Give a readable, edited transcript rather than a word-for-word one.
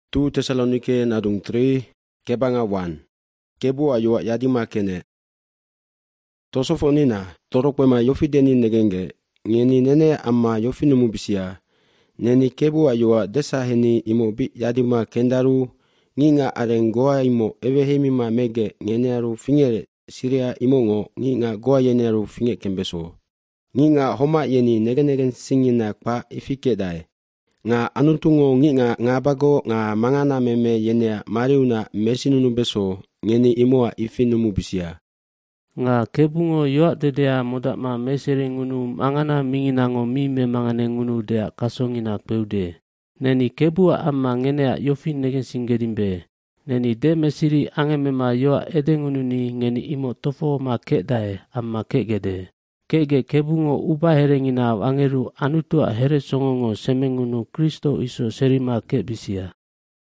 2 Tesalonike nadung 3 kebanga 1 kebu ayua yadima kene tosofonina torokwema yofideni negenge ngeni nene amma yofinumu bisia neni kebu ayua desaheni imobi yadima kendaru nginga arengoa imo evehemima mege ngenearu fingere siria imongo nginga goa yenearu finge kembeso nginga homa yeni negenegen singina kwa ifikedai nga anutungo nginga ngabago nga mangana meme yenea mariuna mesinunu beso ngeni imoa ifinumu bisia nga kebungo yoa dedea modakma mesere ngunu mangana minginango mime mangane ngunu dea kasongina peude neni kebua amma ngenea yofi negen singedimbe neni de mesiri angemema yoa edengununi ngeni imo tofo ma kedae amma kegede kege kebungo uba herengina angeru anutua here songongo semengunu Kristo iso serima kebisia